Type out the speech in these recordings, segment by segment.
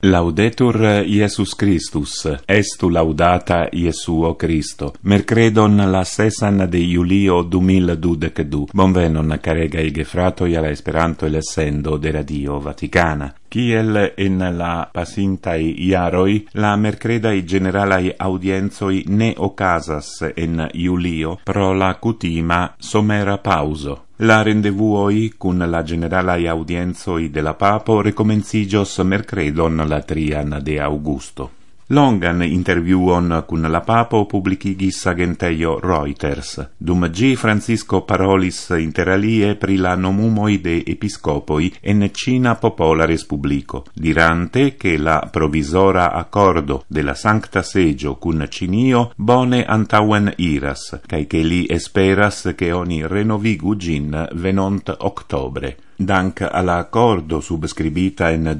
Laudetur Iesus Christus, estu laudata Iesuo Christo. Mercredon la 6 de Julio 2022. Bonvenon caregai gefratoi alla Esperanto el sendo de Radio Vaticana. Kiel in la pasintai iaroi, la mercredai generalai audienzoi ne ocasas in Julio pro la cutima somera pauso. La rendevuoi cun la generalai audienzoi de la Papo recomencigios mercredon la 3 de Augusto. Longan interviuon cun la Papo publicigis agenteio Reuters, dum G. Francisco parolis inter alie pri la nomumoi de episcopoi en Cina Popola Respublico, dirante che la provisora accordo de la Sancta Segio cun Cinio bone antauen iras, cae che li esperas che oni renovigu gin venont octobre. Dank all'accordo subscribita in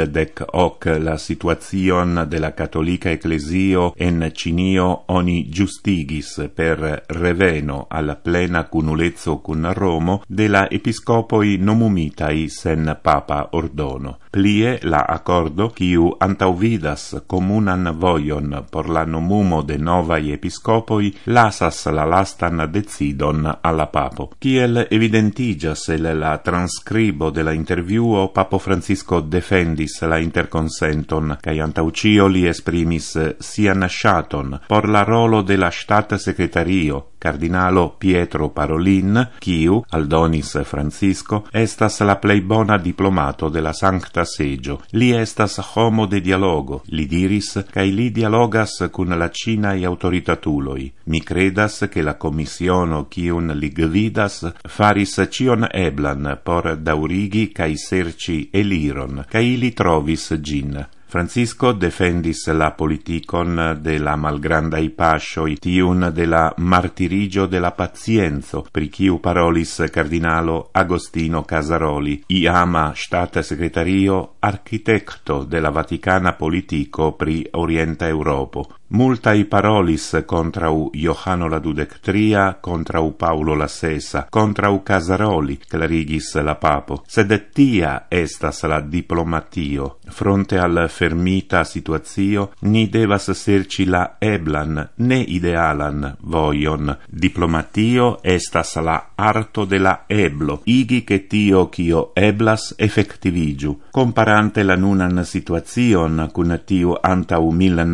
2010 la situazion de la Cattolica Ecclesio en Cinio oni giustigis per reveno alla plena cunulezzo cun Romo de la episcopoi nomumitai sen Papa ordono. Plie la accordo, quiu antauvidas comunan voion por la nomumo de novai episcopoi, lasas la lastan decidon alla Papo. Kiel evidentigas la transcribo de la interviuo, Papo Francisco defendis la interconsenton, cae antaucio li esprimis sian sciaton por la rolo de la Stat Secretario, Cardinalo Pietro Parolin, quiu, aldonis Francisco, estas la plei bona diplomato de la Sancta Segio. Li estas homo de dialogo, li diris, cae li dialogas cun la Cinae autoritatuloi. Mi credas che la commissiono quiun li gvidas faris cion eblan por daurigi cae serci eliron, cae ili trovis gin. Francisco defendis la politicon de la malgrandai pascioi, tiun de la martirigio de la pazienzo, pri quiu parolis Cardinalo Agostino Casaroli, iama Stat Secretario architecto de la Vaticana politico pri Orienta Europo. Multai parolis contrau Iohanno la Dudectria, contrau Paulo la Sesa, contrau Casaroli, clarigis la Papo. Sed tia estas la diplomatio. Fronte al fermita situatio, ni devas serci la eblan, ne idealan voion. Diplomatio estas la arto de la eblo, igi che tio cio eblas effectivigiu. Comparante la nunan situazion cun tiu antau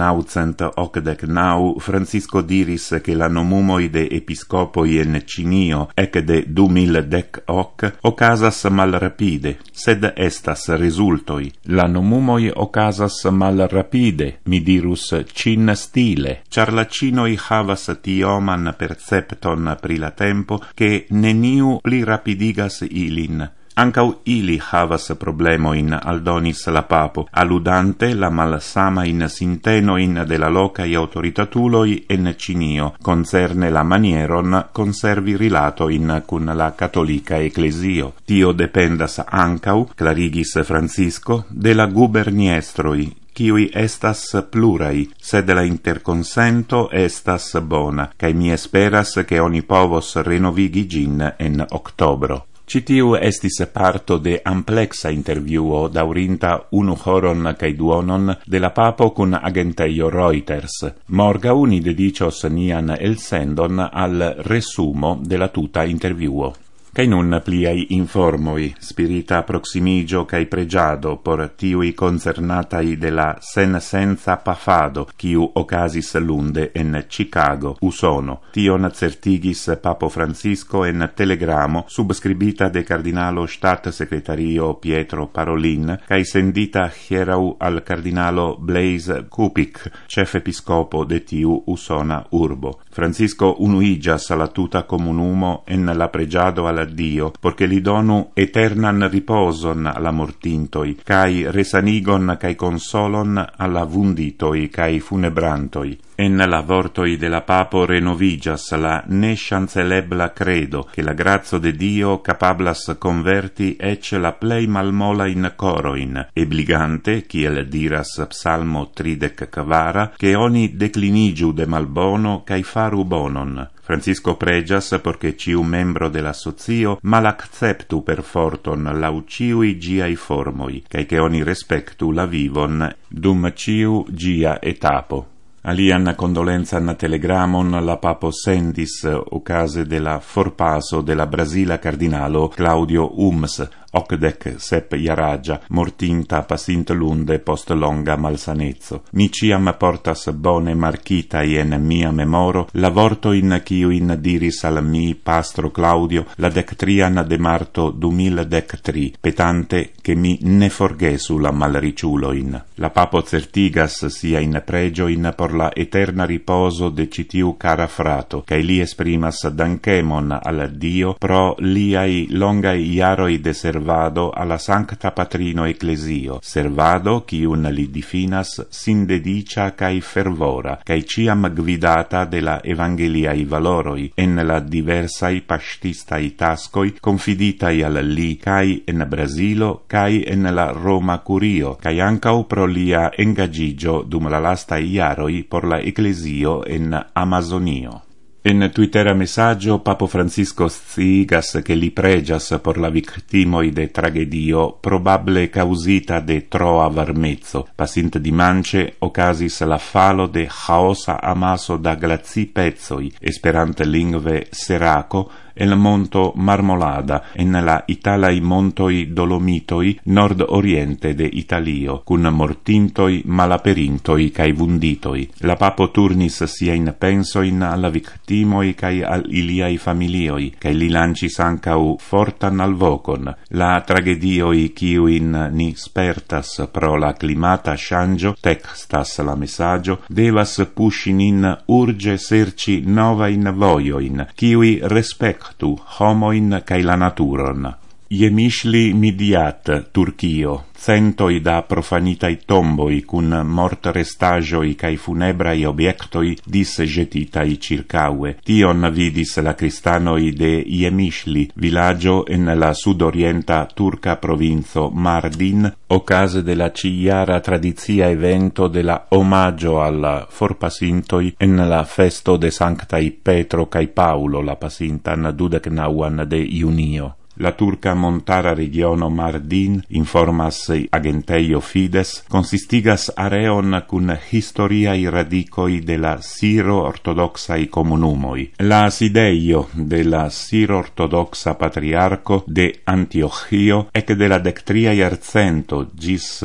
1989, Francisco diris che la nomumoi de episcopoi en Cinio ec de 2010 ocasas mal rapide, sed estas resultoi. La nomumoi ocasas mal rapide, mi dirus cin stile, char la Cinoi havas tioman percepton pri la tempo che neniu pli rapidigas ilin. Ancau ili havas problemoin, aldonis la Papo, alludante la malsamain sintenoin de la locai autoritatuloi en Cinio, concerne la manieron conservi rilatoin cun la Cattolica Ecclesio. Tio dependas ancau, clarigis Francisco, de la guberniestroi, quiui estas plurai, sed la interconsento estas bona, cae mi esperas che oni povos renovigi gin en octobro. Citiu estis parto de amplexa interviuo daurinta 1 horon cae duonon de la Papo cun agenteio Reuters. Morgau ni dedicios nian elsendon al resumo de la tuta interviuo. Cae nun pliai informoi, spirita proximigio cae pregiado por tiui concernatai de la senza pafado, quiu ocasis lunde en Chicago, Usono. Tion certigis Papo Francisco en telegramo subscribita de Cardinalo Stat Secretario Pietro Parolin, cae sendita hierau al Cardinalo Blaise Kupik, chef episcopo de tiu Usona urbo. Francisco unuigas la tuta comunumo en la pregiado al Dio, porque li donu eternan riposon alla mortintoi, cae resanigon cae consolon alla vunditoi cae funebrantoi. En la vortoi de la Papo renovigas la ne chancelebla credo, che la grazia de Dio capablas converti ecce la plei malmola in coroin, ebligante, kiel diras Psalmo 34, che oni declinigiu de malbono, cae faru bonon. Francisco pregias porque ciu membro de la socio malacceptu per forton lau ciui giai formoi, cae che oni respectu la vivon dum ciu gia etapo. Alian condolenzan telegramon la papo sendis ocase de la forpaso de la Brasila cardinalo Claudio Humms, 87 iaragia, mortinta passint lunde post longa malsanezzo. Mi ciam portas bone marchitai en mia memoro la vorto in ciuin diris al mi pastro Claudio la 13 de marto 2013, petante che mi ne forgesu la malriciuloin. La papo certigas sia in pregioin por la eterna riposo de citiu cara frato, cae li esprimas dankemon al Dio pro liai longai iaroi de servado alla sancta patrino ecclesio, servado cium li difinas sin dedicia cae fervora, cae ciam gvidata de la evangeliai valoroi, en la diversai pastistai tascoi confiditai al li cae en Brasilo cae en la Roma Curio, cae ancau pro lia engagigio dum la lastai iaroi por la ecclesio en Amazonio. En Twittera messaggio Papo Francisco sciigas che li pregias por la victimoi de tragedio probable causita de troa varmezzo. Passint dimanche ocasis la falo de chaosa amaso da glaci pezzoi, esperante lingve seraco, el monto Marmolada, en la Italai montoi Dolomitoi, nord-oriente de Italio, cun mortintoi, malaperintoi, cae vunditoi. La papo turnis sia in pensoin alla victimoi cae al iliai familioi, cae li lancis ancau fortan alvocon. La tragedioi ciuin ni spertas pro la climata changio, textas la messaggio, devas pushin in urge serci nova in voioin, ciui respect tu homoin cae la naturon. Jemishli Midiat, Turchio, centoi da profanitai tomboi cun mort restagioi cae funebrai obiectoi disgetitai circaue. Tion vidis la cristanoi de Jemishli, villaggio en la sudorienta turca provinzo Mardin, ocase de la ciara tradizia evento de la omaggio alla forpasintoi en la festo de Sanctai Petro cae Paulo la pasintan 29 de junio. La turca montara regiono Mardin, informas agenteio Fides, consistigas areon cun historiai radicoi de la Siro-ortodoxai comunumoi. La sideio de la Siro-ortodoxa patriarco de Antiochio ec de la 13 jarcento gis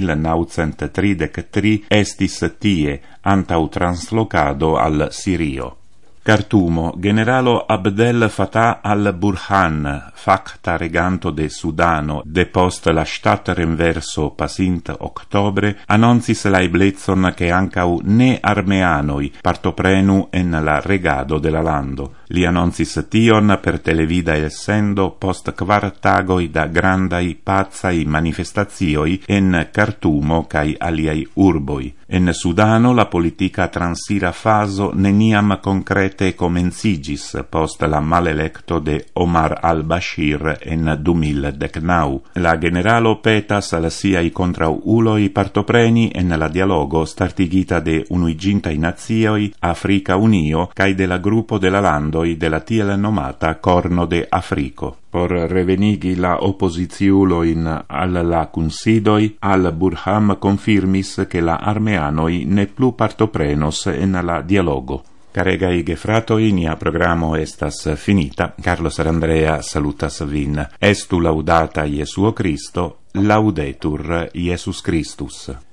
1933 estis tie, antau translocado al Sirio. Khartumo, generalo Abdel Fattah al-Burhan, facta reganto de Sudano, depost la stat renverso passint octobre, annoncis la eblezzon che ancau ne armeanoi partoprenu en la regado de la lando. Li annoncis tion per televida essendo post 4 tagoi da grandai pazzai manifestazioi en Khartumo cae aliai urboi. En Sudano la politica transira faso neniam concrete comencigis post la malelecto de Omar al-Bashir en 2019. La generalo petas al siai contrauloi partopreni en la dialogo startigita de Unuigintai Nazioi, Africa Unio, cae de la gruppo de la landoi de la tiel nomata Corno de Africo. Por revenigi la oppositiuloin al la cunsidoi, al-Burhan confirmis che la armeanoi ne plu partoprenos en la dialogo. Caregai gefratoi, nia programo estas finita. Carlos Arandrea salutas vin. Estu laudata Iesuo Christo, laudetur Iesus Christus.